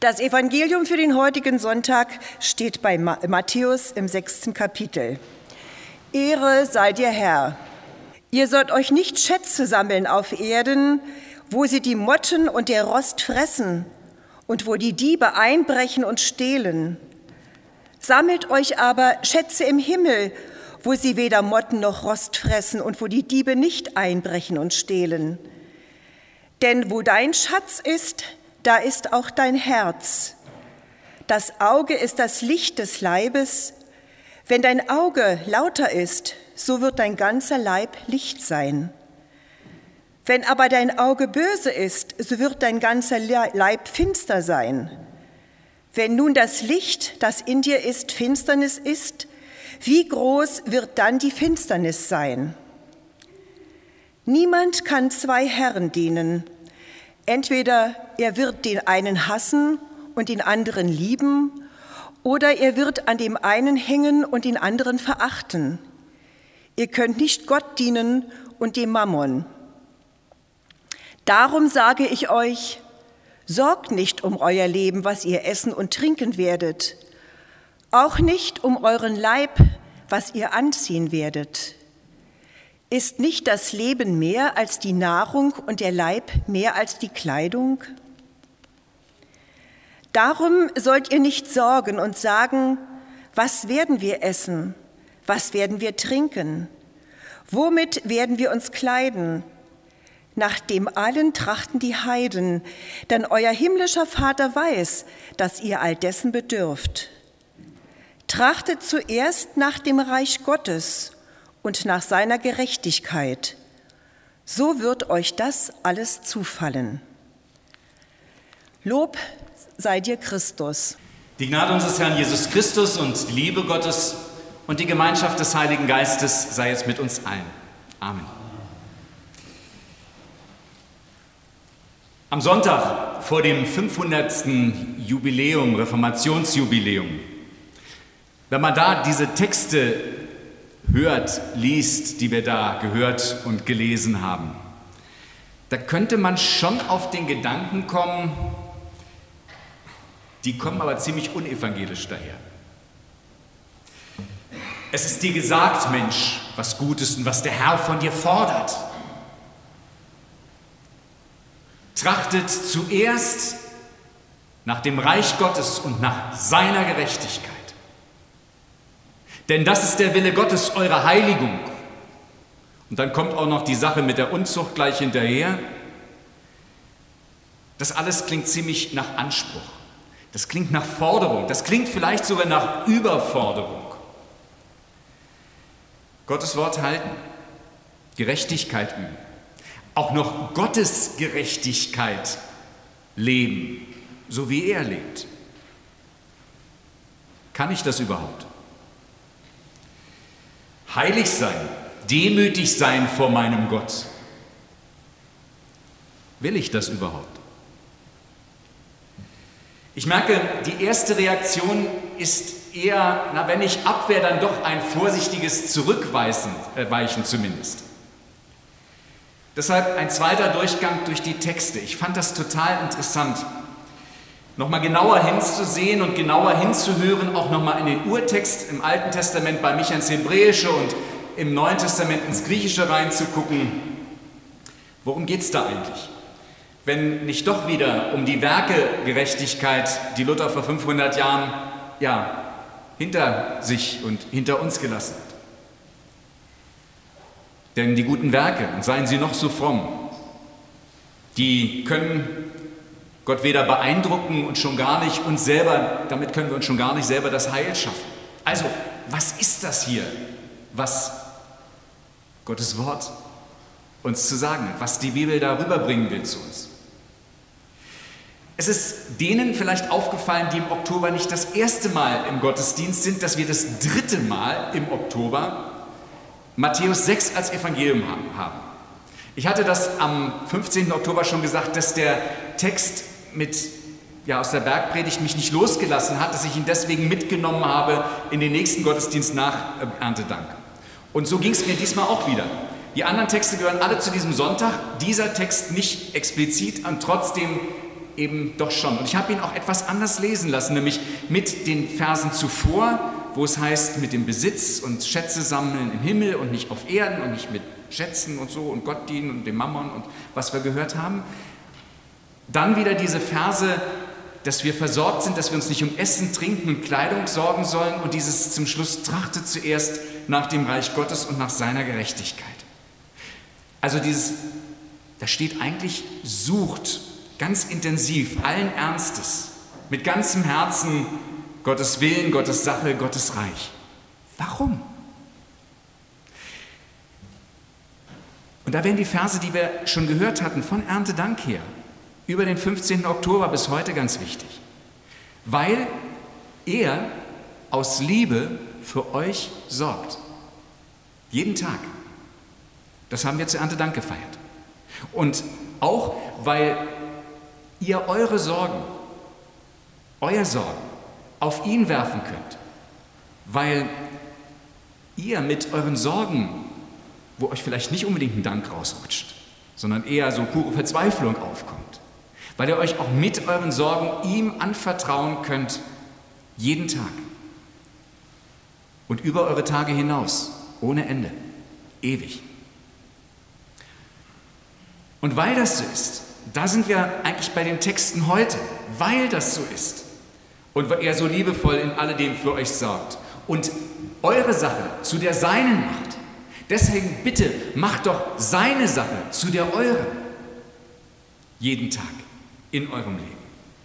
Das Evangelium für den heutigen Sonntag steht bei Matthäus im 6. Kapitel. Ehre sei dir, Herr. Ihr sollt euch nicht Schätze sammeln auf Erden, wo sie die Motten und der Rost fressen und wo die Diebe einbrechen und stehlen. Sammelt euch aber Schätze im Himmel, wo sie weder Motten noch Rost fressen und wo die Diebe nicht einbrechen und stehlen. Denn wo dein Schatz ist, da ist auch dein Herz. Das Auge ist das Licht des Leibes. Wenn dein Auge lauter ist, so wird dein ganzer Leib Licht sein. Wenn aber dein Auge böse ist, so wird dein ganzer Leib finster sein. Wenn nun das Licht, das in dir ist, Finsternis ist, wie groß wird dann die Finsternis sein? Niemand kann zwei Herren dienen. Entweder er wird den einen hassen und den anderen lieben, oder er wird an dem einen hängen und den anderen verachten. Ihr könnt nicht Gott dienen und dem Mammon. Darum sage ich euch, sorgt nicht um euer Leben, was ihr essen und trinken werdet, auch nicht um euren Leib, was ihr anziehen werdet. Ist nicht das Leben mehr als die Nahrung und der Leib mehr als die Kleidung? Darum sollt ihr nicht sorgen und sagen, was werden wir essen, was werden wir trinken, womit werden wir uns kleiden? Nach dem allen trachten die Heiden, denn euer himmlischer Vater weiß, dass ihr all dessen bedürft. Trachtet zuerst nach dem Reich Gottes und nach seiner Gerechtigkeit. So wird euch das alles zufallen. Lob sei dir Christus. Die Gnade unseres Herrn Jesus Christus und die Liebe Gottes und die Gemeinschaft des Heiligen Geistes sei jetzt mit uns allen. Amen. Am Sonntag vor dem 500. Jubiläum, Reformationsjubiläum, wenn man da diese Texte hört, liest, die wir da gehört und gelesen haben, da könnte man schon auf den Gedanken kommen, die kommen aber ziemlich unevangelisch daher. Es ist dir gesagt, Mensch, was gut ist und was der Herr von dir fordert. Trachtet zuerst nach dem Reich Gottes und nach seiner Gerechtigkeit. Denn das ist der Wille Gottes, eure Heiligung. Und dann kommt auch noch die Sache mit der Unzucht gleich hinterher. Das alles klingt ziemlich nach Anspruch. Das klingt nach Forderung. Das klingt vielleicht sogar nach Überforderung. Gottes Wort halten, Gerechtigkeit üben, auch noch Gottes Gerechtigkeit leben, so wie er lebt. Kann ich das überhaupt? Heilig sein, demütig sein vor meinem Gott. Will ich das überhaupt? Ich merke, die erste Reaktion ist eher, wenn nicht Abwehr, dann doch ein vorsichtiges Zurückweichen zumindest. Deshalb ein zweiter Durchgang durch die Texte. Ich fand das total interessant, nochmal genauer hinzusehen und genauer hinzuhören, auch nochmal in den Urtext im Alten Testament bei mich ins Hebräische und im Neuen Testament ins Griechische reinzugucken. Worum geht es da eigentlich? Wenn nicht doch wieder um die Werkegerechtigkeit, die Luther vor 500 Jahren hinter sich und hinter uns gelassen hat. Denn die guten Werke, und seien sie noch so fromm, die können Gott weder beeindrucken und schon gar nicht uns selber, damit können wir uns schon gar nicht selber das Heil schaffen. Also, was ist das hier, was Gottes Wort uns zu sagen hat, was die Bibel da rüberbringen will zu uns? Es ist denen vielleicht aufgefallen, die im Oktober nicht das erste Mal im Gottesdienst sind, dass wir das dritte Mal im Oktober Matthäus 6 als Evangelium haben. Ich hatte das am 15. Oktober schon gesagt, dass der Text aus der Bergpredigt mich nicht losgelassen hat, dass ich ihn deswegen mitgenommen habe in den nächsten Gottesdienst nach Erntedank. Und so ging es mir diesmal auch wieder. Die anderen Texte gehören alle zu diesem Sonntag, dieser Text nicht explizit und trotzdem eben doch schon. Und ich habe ihn auch etwas anders lesen lassen, nämlich mit den Versen zuvor, wo es heißt, mit dem Besitz und Schätze sammeln im Himmel und nicht auf Erden und nicht mit Schätzen und so und Gott dienen und dem Mammon und was wir gehört haben. Dann wieder diese Verse, dass wir versorgt sind, dass wir uns nicht um Essen, Trinken und Kleidung sorgen sollen und dieses zum Schluss trachtet zuerst nach dem Reich Gottes und nach seiner Gerechtigkeit. Also da steht eigentlich, sucht ganz intensiv, allen Ernstes, mit ganzem Herzen Gottes Willen, Gottes Sache, Gottes Reich. Warum? Und da werden die Verse, die wir schon gehört hatten, von Erntedank her, über den 15. Oktober bis heute ganz wichtig. Weil er aus Liebe für euch sorgt. Jeden Tag. Das haben wir zu Erntedank gefeiert. Und auch, weil ihr eure Sorgen, euer Sorgen auf ihn werfen könnt. Weil ihr mit euren Sorgen, wo euch vielleicht nicht unbedingt ein Dank rausrutscht, sondern eher so pure Verzweiflung aufkommt. Weil ihr euch auch mit euren Sorgen ihm anvertrauen könnt, jeden Tag. Und über eure Tage hinaus, ohne Ende, ewig. Und weil das so ist, da sind wir eigentlich bei den Texten heute, weil das so ist und weil er so liebevoll in alledem für euch sorgt und eure Sache zu der seinen macht. Deswegen bitte, macht doch seine Sache zu der euren. Jeden Tag in eurem Leben.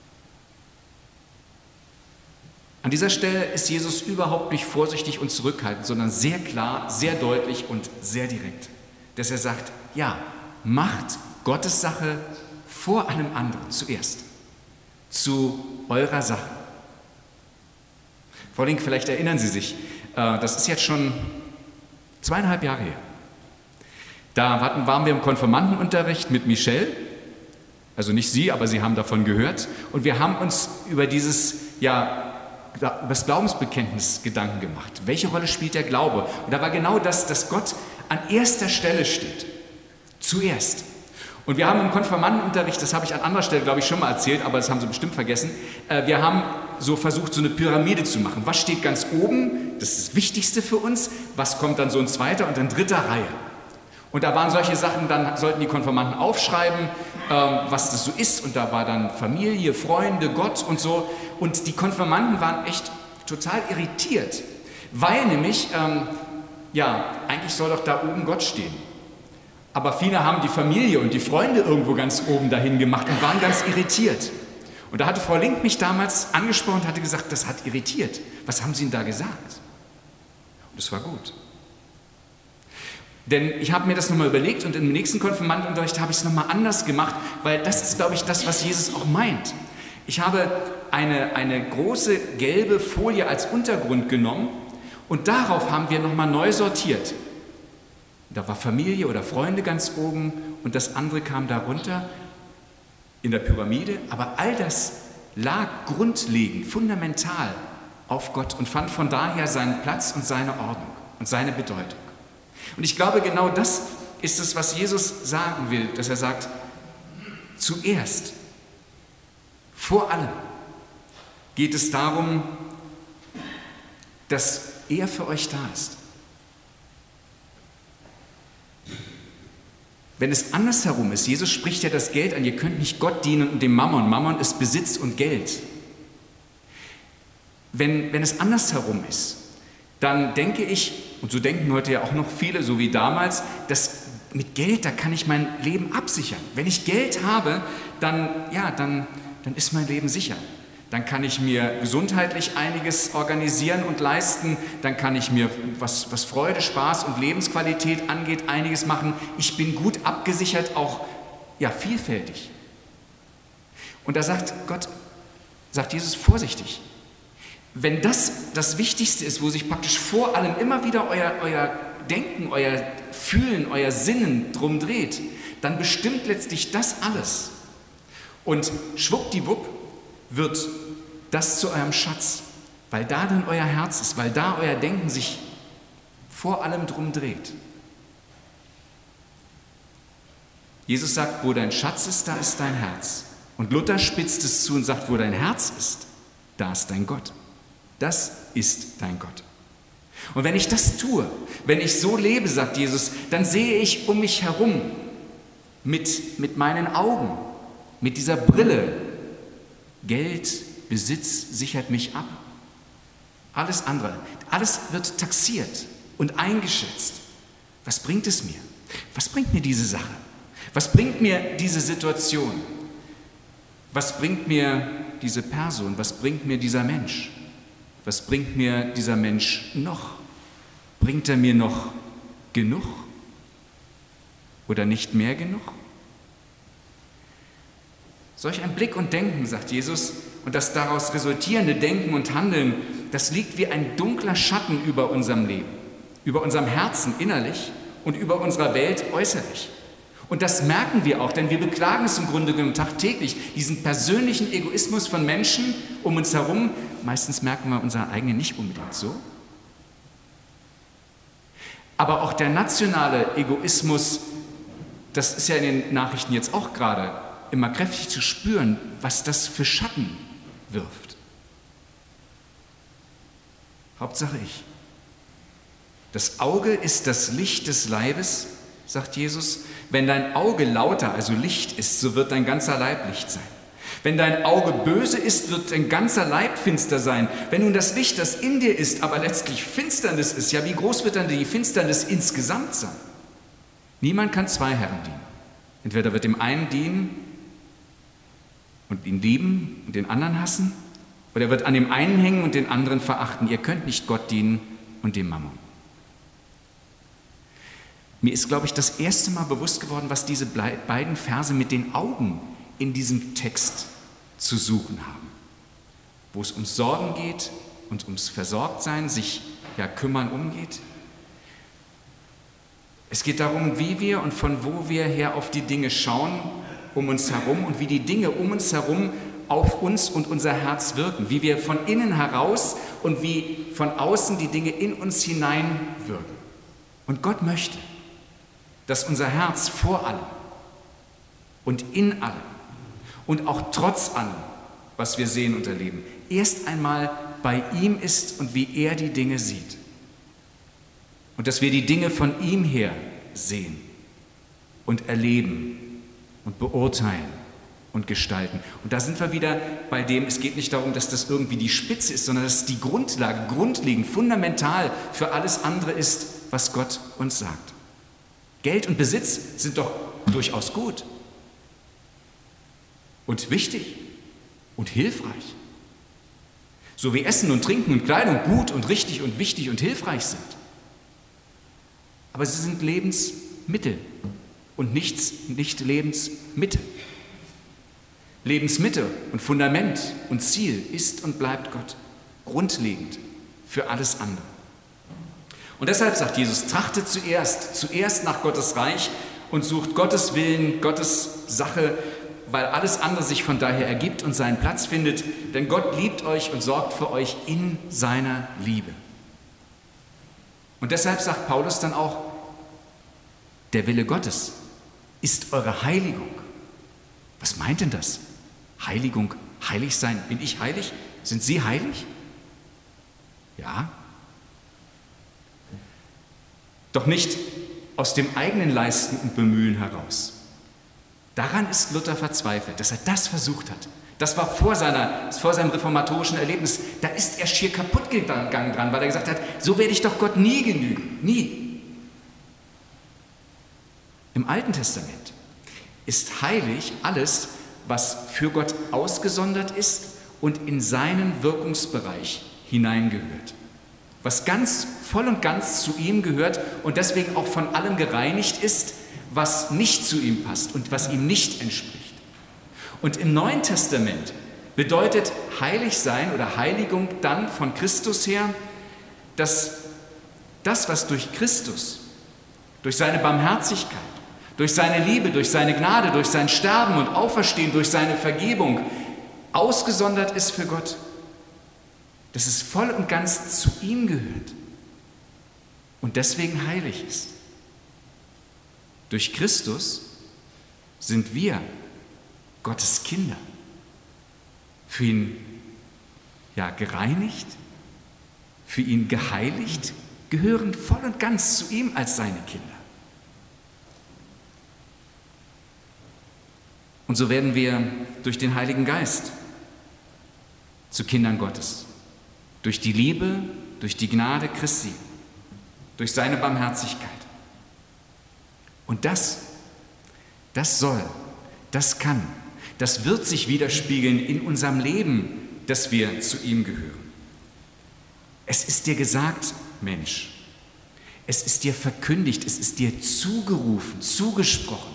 An dieser Stelle ist Jesus überhaupt nicht vorsichtig und zurückhaltend, sondern sehr klar, sehr deutlich und sehr direkt. Dass er sagt, ja, macht Gottes Sache vor allem anderen zuerst. Zu eurer Sache. Frau Link, vielleicht erinnern Sie sich, das ist jetzt schon 2,5 Jahre her. Da waren wir im Konfirmandenunterricht mit Michelle, also nicht Sie, aber Sie haben davon gehört. Und wir haben uns über das Glaubensbekenntnis Gedanken gemacht. Welche Rolle spielt der Glaube? Und da war genau das, dass Gott an erster Stelle steht. Zuerst. Und wir haben im Konfirmandenunterricht, das habe ich an anderer Stelle, glaube ich, schon mal erzählt, aber das haben Sie bestimmt vergessen, wir haben so versucht, so eine Pyramide zu machen. Was steht ganz oben? Das ist das Wichtigste für uns. Was kommt dann so in zweiter und in dritter Reihe? Und da waren solche Sachen, dann sollten die Konfirmanden aufschreiben, was das so ist. Und da war dann Familie, Freunde, Gott und so. Und die Konfirmanden waren echt total irritiert, weil nämlich, eigentlich soll doch da oben Gott stehen. Aber viele haben die Familie und die Freunde irgendwo ganz oben dahin gemacht und waren ganz irritiert. Und da hatte Frau Link mich damals angesprochen und hatte gesagt, das hat irritiert. Was haben Sie denn da gesagt? Und das war gut. Denn ich habe mir das nochmal überlegt und im nächsten Konfirmandenunterricht habe ich es nochmal anders gemacht, weil das ist, glaube ich, das, was Jesus auch meint. Ich habe eine große gelbe Folie als Untergrund genommen und darauf haben wir nochmal neu sortiert. Da war Familie oder Freunde ganz oben und das andere kam darunter in der Pyramide. Aber all das lag grundlegend, fundamental auf Gott und fand von daher seinen Platz und seine Ordnung und seine Bedeutung. Und ich glaube, genau das ist es, was Jesus sagen will, dass er sagt, zuerst, vor allem geht es darum, dass er für euch da ist. Wenn es andersherum ist, Jesus spricht ja das Geld an, ihr könnt nicht Gott dienen und dem Mammon. Mammon ist Besitz und Geld. Wenn es andersherum ist, dann denke ich, und so denken heute ja auch noch viele, so wie damals, dass mit Geld, da kann ich mein Leben absichern. Wenn ich Geld habe, dann ist mein Leben sicher. Dann kann ich mir gesundheitlich einiges organisieren und leisten. Dann kann ich mir, was Freude, Spaß und Lebensqualität angeht, einiges machen. Ich bin gut abgesichert, auch vielfältig. Und da sagt Jesus vorsichtig, wenn das Wichtigste ist, wo sich praktisch vor allem immer wieder euer Denken, euer Fühlen, euer Sinnen drum dreht, dann bestimmt letztlich das alles. Und schwuppdiwupp wird das zu eurem Schatz, weil da dann euer Herz ist, weil da euer Denken sich vor allem drum dreht. Jesus sagt, wo dein Schatz ist, da ist dein Herz. Und Luther spitzt es zu und sagt, wo dein Herz ist, da ist dein Gott. Das ist dein Gott. Und wenn ich das tue, wenn ich so lebe, sagt Jesus, dann sehe ich um mich herum mit meinen Augen, mit dieser Brille. Geld, Besitz sichert mich ab. Alles andere, alles wird taxiert und eingeschätzt. Was bringt es mir? Was bringt mir diese Sache? Was bringt mir diese Situation? Was bringt mir diese Person? Was bringt mir dieser Mensch? Was bringt mir dieser Mensch noch? Bringt er mir noch genug? Oder nicht mehr genug? Solch ein Blick und Denken, sagt Jesus, und das daraus resultierende Denken und Handeln, das liegt wie ein dunkler Schatten über unserem Leben, über unserem Herzen innerlich und über unserer Welt äußerlich. Und das merken wir auch, denn wir beklagen es im Grunde genommen tagtäglich, diesen persönlichen Egoismus von Menschen um uns herum. Meistens merken wir unseren eigenen nicht unbedingt so. Aber auch der nationale Egoismus, das ist ja in den Nachrichten jetzt auch gerade immer kräftig zu spüren, was das für Schatten wirft. Hauptsache ich. Das Auge ist das Licht des Leibes, sagt Jesus. Wenn dein Auge lauter, also Licht ist, so wird dein ganzer Leib Licht sein. Wenn dein Auge böse ist, wird dein ganzer Leib finster sein. Wenn nun das Licht, das in dir ist, aber letztlich Finsternis ist, ja, wie groß wird dann die Finsternis insgesamt sein? Niemand kann zwei Herren dienen. Entweder wird dem einen dienen und ihn lieben und den anderen hassen, oder er wird an dem einen hängen und den anderen verachten. Ihr könnt nicht Gott dienen und dem Mammon. Mir ist, glaube ich, das erste Mal bewusst geworden, was diese beiden Verse mit den Augen in diesem Text zu suchen haben. Wo es ums Sorgen geht und ums Versorgtsein, sich ja kümmern umgeht. Es geht darum, wie wir und von wo wir her auf die Dinge schauen um uns herum und wie die Dinge um uns herum auf uns und unser Herz wirken. Wie wir von innen heraus und wie von außen die Dinge in uns hinein wirken. Und Gott möchte, dass unser Herz vor allem und in allem und auch trotz allem, was wir sehen und erleben, erst einmal bei ihm ist und wie er die Dinge sieht. Und dass wir die Dinge von ihm her sehen und erleben und beurteilen und gestalten. Und da sind wir wieder bei dem, es geht nicht darum, dass das irgendwie die Spitze ist, sondern dass es die Grundlage, grundlegend, fundamental für alles andere ist, was Gott uns sagt. Geld und Besitz sind doch durchaus gut und wichtig und hilfreich. So wie Essen und Trinken und Kleidung gut und richtig und wichtig und hilfreich sind. Aber sie sind Lebensmittel und nicht Lebensmittel. Lebensmittel und Fundament und Ziel ist und bleibt Gott, grundlegend für alles andere. Und deshalb sagt Jesus, trachtet zuerst nach Gottes Reich und sucht Gottes Willen, Gottes Sache, weil alles andere sich von daher ergibt und seinen Platz findet. Denn Gott liebt euch und sorgt für euch in seiner Liebe. Und deshalb sagt Paulus dann auch, der Wille Gottes ist eure Heiligung. Was meint denn das? Heiligung, heilig sein. Bin ich heilig? Sind Sie heilig? Ja. Doch nicht aus dem eigenen Leisten und Bemühen heraus. Daran ist Luther verzweifelt, dass er das versucht hat. Das war vor seinem reformatorischen Erlebnis. Da ist er schier kaputt gegangen dran, weil er gesagt hat, so werde ich doch Gott nie genügen. Nie. Im Alten Testament ist heilig alles, was für Gott ausgesondert ist und in seinen Wirkungsbereich hineingehört. Was ganz voll und ganz zu ihm gehört und deswegen auch von allem gereinigt ist, was nicht zu ihm passt und was ihm nicht entspricht. Und im Neuen Testament bedeutet heilig sein oder Heiligung dann von Christus her, dass das, was durch Christus, durch seine Barmherzigkeit, durch seine Liebe, durch seine Gnade, durch sein Sterben und Auferstehen, durch seine Vergebung ausgesondert ist für Gott, dass es voll und ganz zu ihm gehört und deswegen heilig ist. Durch Christus sind wir Gottes Kinder. für ihn gereinigt, für ihn geheiligt, gehören voll und ganz zu ihm als seine Kinder. Und so werden wir durch den Heiligen Geist zu Kindern Gottes. Durch die Liebe, durch die Gnade Christi, durch seine Barmherzigkeit. Und das soll, das kann, das wird sich widerspiegeln in unserem Leben, dass wir zu ihm gehören. Es ist dir gesagt, Mensch, es ist dir verkündigt, es ist dir zugerufen, zugesprochen,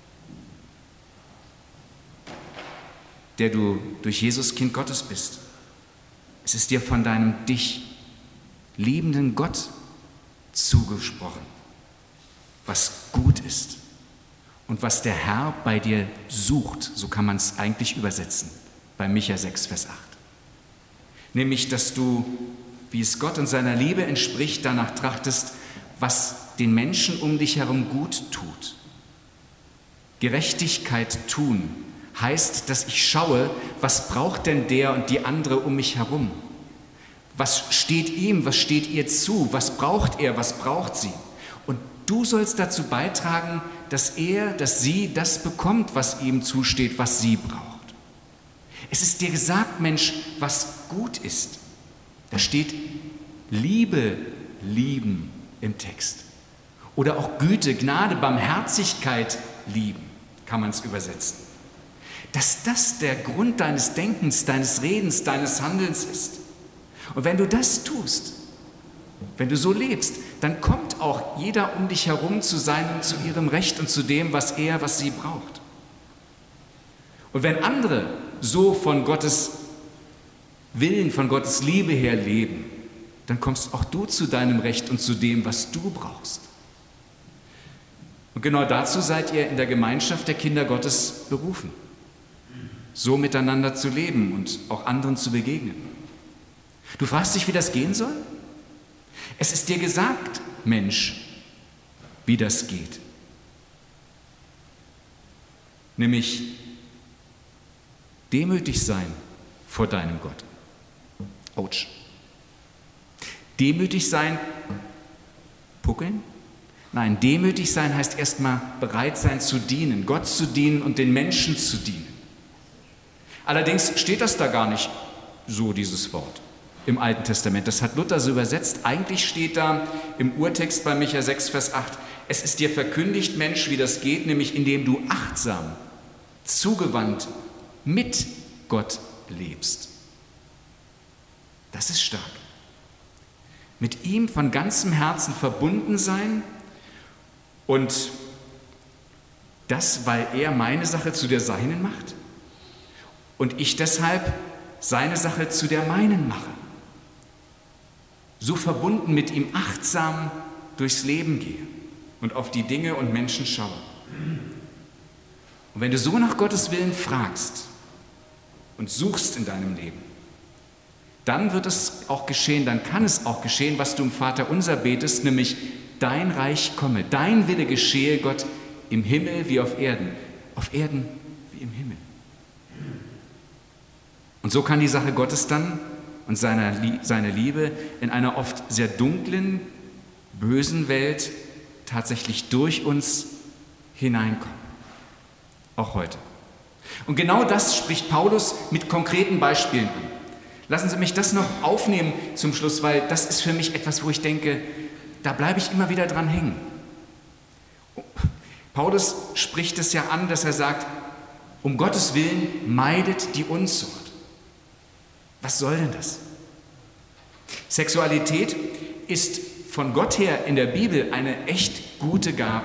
der du durch Jesus Kind Gottes bist. Es ist dir von deinem dich liebenden Gott zugesprochen, was gut ist und was der Herr bei dir sucht, so kann man es eigentlich übersetzen, bei Micha 6, Vers 8. Nämlich, dass du, wie es Gott und seiner Liebe entspricht, danach trachtest, was den Menschen um dich herum gut tut. Gerechtigkeit tun heißt, dass ich schaue, was braucht denn der und die andere um mich herum? Was steht ihm, was steht ihr zu? Was braucht er, was braucht sie? Und du sollst dazu beitragen, dass er, dass sie das bekommt, was ihm zusteht, was sie braucht. Es ist dir gesagt, Mensch, was gut ist. Da steht Liebe, lieben im Text. Oder auch Güte, Gnade, Barmherzigkeit lieben, kann man es übersetzen. Dass das der Grund deines Denkens, deines Redens, deines Handelns ist. Und wenn du das tust, wenn du so lebst, dann kommt auch jeder um dich herum zu seinem, zu ihrem Recht und zu dem, was er, was sie braucht. Und wenn andere so von Gottes Willen, von Gottes Liebe her leben, dann kommst auch du zu deinem Recht und zu dem, was du brauchst. Und genau dazu seid ihr in der Gemeinschaft der Kinder Gottes berufen, so miteinander zu leben und auch anderen zu begegnen. Du fragst dich, wie das gehen soll? Es ist dir gesagt, Mensch, wie das geht. Nämlich demütig sein vor deinem Gott. Autsch. Demütig sein, puckeln? Nein, demütig sein heißt erstmal bereit sein zu dienen, Gott zu dienen und den Menschen zu dienen. Allerdings steht das da gar nicht so, dieses Wort, im Alten Testament. Das hat Luther so übersetzt. Eigentlich steht da im Urtext bei Micha 6, Vers 8, es ist dir verkündigt, Mensch, wie das geht, nämlich indem du achtsam, zugewandt, mit Gott lebst. Das ist stark. Mit ihm von ganzem Herzen verbunden sein und das, weil er meine Sache zu der seinen macht und ich deshalb seine Sache zu der meinen mache. So verbunden mit ihm achtsam durchs Leben gehe und auf die Dinge und Menschen schaue. Und wenn du so nach Gottes Willen fragst und suchst in deinem Leben, dann wird es auch geschehen, dann kann es auch geschehen, was du im Vaterunser betest, nämlich dein Reich komme, dein Wille geschehe, Gott, im Himmel wie auf Erden wie im Himmel. Und so kann die Sache Gottes dann und seine Liebe in einer oft sehr dunklen, bösen Welt tatsächlich durch uns hineinkommen. Auch heute. Und genau das spricht Paulus mit konkreten Beispielen an. Lassen Sie mich das noch aufnehmen zum Schluss, weil das ist für mich etwas, wo ich denke, da bleibe ich immer wieder dran hängen. Paulus spricht es ja an, dass er sagt, um Gottes Willen meidet die Unzucht. Was soll denn das? Sexualität ist von Gott her in der Bibel eine echt gute Gabe.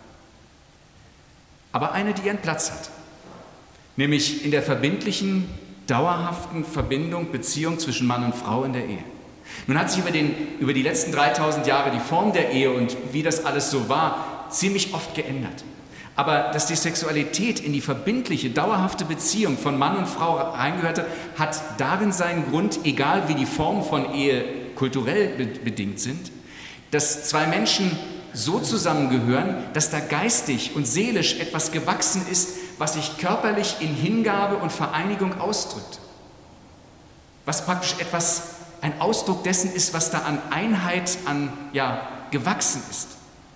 Aber eine, die ihren Platz hat. Nämlich in der verbindlichen, dauerhaften Verbindung, Beziehung zwischen Mann und Frau in der Ehe. Nun hat sich über die letzten 3000 Jahre die Form der Ehe und wie das alles so war, ziemlich oft geändert. Aber dass die Sexualität in die verbindliche, dauerhafte Beziehung von Mann und Frau reingehörte, hat darin seinen Grund, egal wie die Formen von Ehe kulturell bedingt sind, dass zwei Menschen so zusammengehören, dass da geistig und seelisch etwas gewachsen ist, was sich körperlich in Hingabe und Vereinigung ausdrückt. was praktisch ein Ausdruck dessen ist, was da an Einheit, gewachsen ist.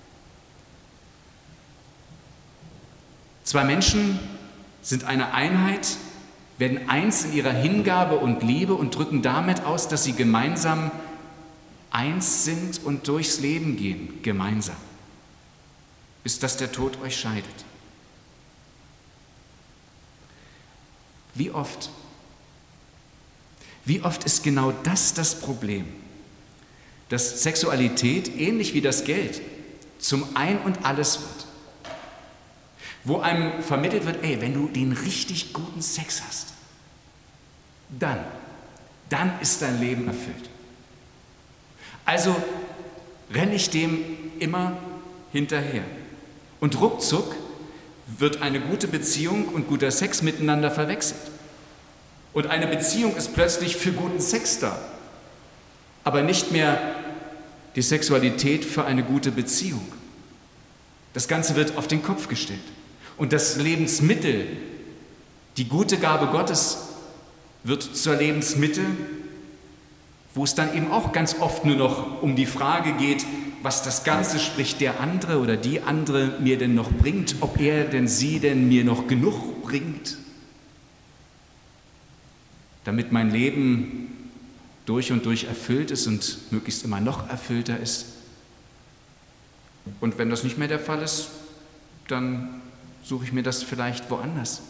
Zwei Menschen sind eine Einheit, werden eins in ihrer Hingabe und Liebe und drücken damit aus, dass sie gemeinsam eins sind und durchs Leben gehen, gemeinsam, bis dass der Tod euch scheidet. Wie oft ist genau das Problem, dass Sexualität, ähnlich wie das Geld, zum Ein und Alles wird. Wo einem vermittelt wird, wenn du den richtig guten Sex hast, dann ist dein Leben erfüllt. Also renne ich dem immer hinterher. Und ruckzuck wird eine gute Beziehung und guter Sex miteinander verwechselt. Und eine Beziehung ist plötzlich für guten Sex da, aber nicht mehr die Sexualität für eine gute Beziehung. Das Ganze wird auf den Kopf gestellt. Und das Lebensmittel, die gute Gabe Gottes, wird zur Lebensmittel, wo es dann eben auch ganz oft nur noch um die Frage geht, was das Ganze, sprich der andere oder die andere, mir denn noch bringt, ob er denn sie denn mir noch genug bringt, damit mein Leben durch und durch erfüllt ist und möglichst immer noch erfüllter ist. Und wenn das nicht mehr der Fall ist, dann suche ich mir das vielleicht woanders.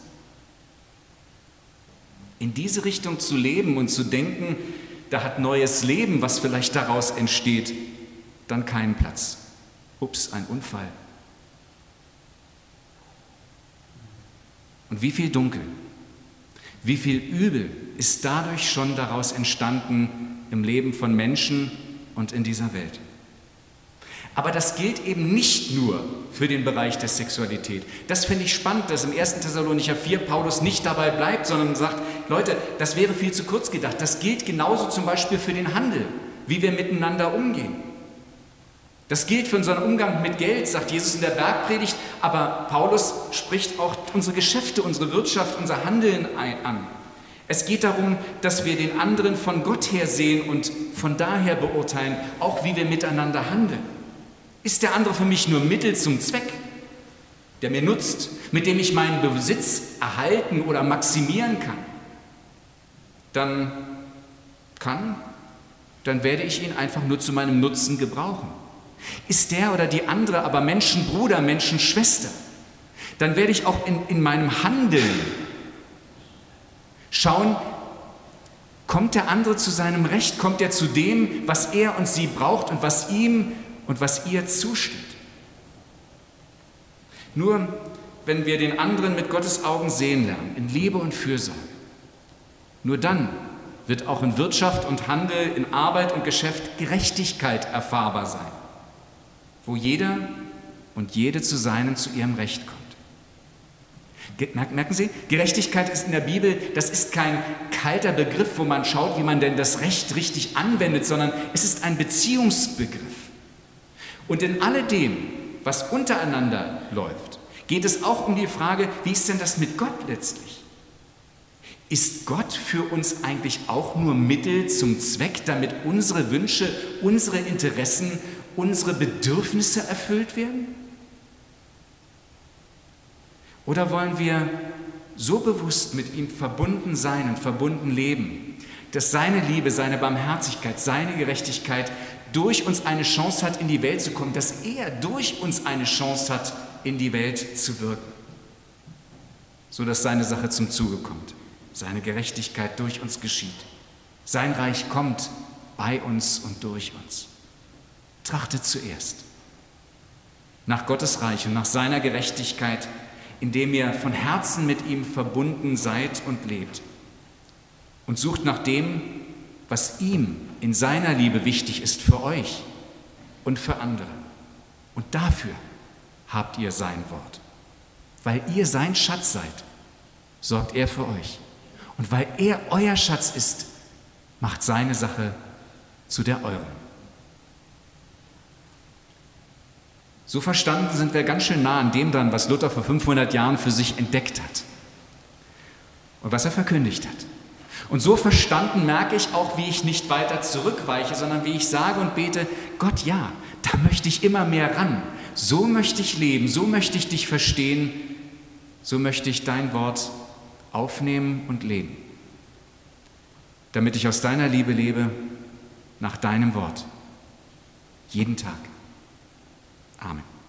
In diese Richtung zu leben und zu denken, da hat neues Leben, was vielleicht daraus entsteht, dann keinen Platz. Ups, ein Unfall. Und wie viel Dunkel, wie viel Übel ist dadurch schon daraus entstanden im Leben von Menschen und in dieser Welt. Aber das gilt eben nicht nur für den Bereich der Sexualität. Das finde ich spannend, dass im 1. Thessalonicher 4 Paulus nicht dabei bleibt, sondern sagt, Leute, das wäre viel zu kurz gedacht. Das gilt genauso zum Beispiel für den Handel, wie wir miteinander umgehen. Das gilt für unseren Umgang mit Geld, sagt Jesus in der Bergpredigt, aber Paulus spricht auch unsere Geschäfte, unsere Wirtschaft, unser Handeln an. Es geht darum, dass wir den anderen von Gott her sehen und von daher beurteilen, auch wie wir miteinander handeln. Ist der andere für mich nur Mittel zum Zweck, der mir nutzt, mit dem ich meinen Besitz erhalten oder maximieren kann? Dann werde ich ihn einfach nur zu meinem Nutzen gebrauchen. Ist der oder die andere aber Menschenbruder, Menschenschwester, dann werde ich auch in meinem Handeln schauen, kommt der andere zu seinem Recht, kommt er zu dem, was er und sie braucht und was ihm und was ihr zusteht. Nur wenn wir den anderen mit Gottes Augen sehen lernen, in Liebe und Fürsorge, nur dann wird auch in Wirtschaft und Handel, in Arbeit und Geschäft Gerechtigkeit erfahrbar sein, wo jeder und jede zu ihrem Recht kommt. Merken Sie, Gerechtigkeit ist in der Bibel, das ist kein kalter Begriff, wo man schaut, wie man denn das Recht richtig anwendet, sondern es ist ein Beziehungsbegriff. Und in alledem, was untereinander läuft, geht es auch um die Frage, wie ist denn das mit Gott letztlich? Ist Gott für uns eigentlich auch nur Mittel zum Zweck, damit unsere Wünsche, unsere Interessen, unsere Bedürfnisse erfüllt werden? Oder wollen wir so bewusst mit ihm verbunden sein und verbunden leben, dass seine Liebe, seine Barmherzigkeit, seine Gerechtigkeit durch uns eine Chance hat, in die Welt zu kommen, dass er durch uns eine Chance hat, in die Welt zu wirken, sodass seine Sache zum Zuge kommt, seine Gerechtigkeit durch uns geschieht. Sein Reich kommt bei uns und durch uns. Trachtet zuerst nach Gottes Reich und nach seiner Gerechtigkeit, indem ihr von Herzen mit ihm verbunden seid und lebt. Und sucht nach dem, was ihm in seiner Liebe wichtig ist für euch und für andere. Und dafür habt ihr sein Wort. Weil ihr sein Schatz seid, sorgt er für euch. Und weil er euer Schatz ist, macht seine Sache zu der euren. So verstanden sind wir ganz schön nah an dem dran, was Luther vor 500 Jahren für sich entdeckt hat und was er verkündigt hat. Und so verstanden merke ich auch, wie ich nicht weiter zurückweiche, sondern wie ich sage und bete, Gott, ja, da möchte ich immer mehr ran. So möchte ich leben, so möchte ich dich verstehen, so möchte ich dein Wort aufnehmen und leben, damit ich aus deiner Liebe lebe, nach deinem Wort, jeden Tag. Amen.